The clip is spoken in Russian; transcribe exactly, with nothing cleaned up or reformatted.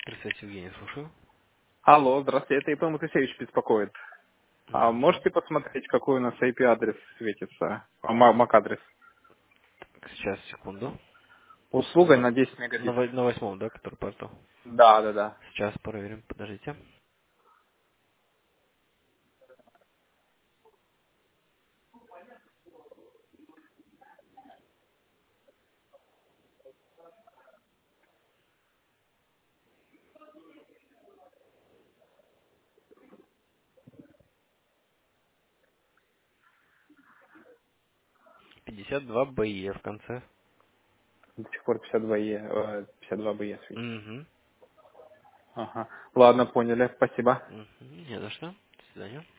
Здравствуйте, Евгений, слушаю. Алло, здравствуйте, это Ипэн Матусевич беспокоит. А Мгм. можете посмотреть, какой у нас ай пи-адрес светится? А, ма- мак-адрес. Сейчас, секунду. Услуга На, на десять на, мегабит. во- на восьмом, да, который портал? Да, да, да. Сейчас проверим, подождите. пятьдесят два БЕ в конце. До сих пор пятьдесят два е, э, пятьдесят два бэ е светит. Угу. Ага. Ладно, поняли, спасибо. Угу. Не за что. До свидания.